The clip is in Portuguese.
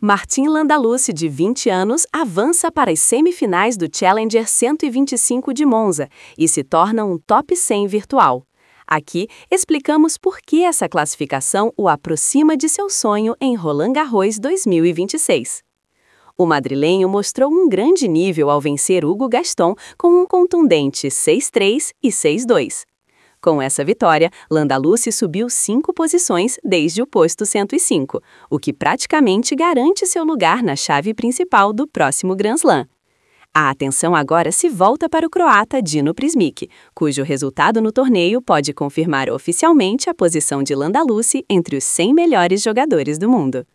Martin Landaluce, de 20 anos, avança para as semifinais do Challenger 125 de Monza e se torna um top 100 virtual. Aqui, explicamos por que essa classificação o aproxima de seu sonho em Roland Garros 2026. O madrilenho mostrou um grande nível ao vencer Hugo Gaston com um contundente 6-3 e 6-2. Com essa vitória, Landaluce subiu 5 posições desde o posto 105, o que praticamente garante seu lugar na chave principal do próximo Grand Slam. A atenção agora se volta para o croata Dino Prismic, cujo resultado no torneio pode confirmar oficialmente a posição de Landaluce entre os 100 melhores jogadores do mundo.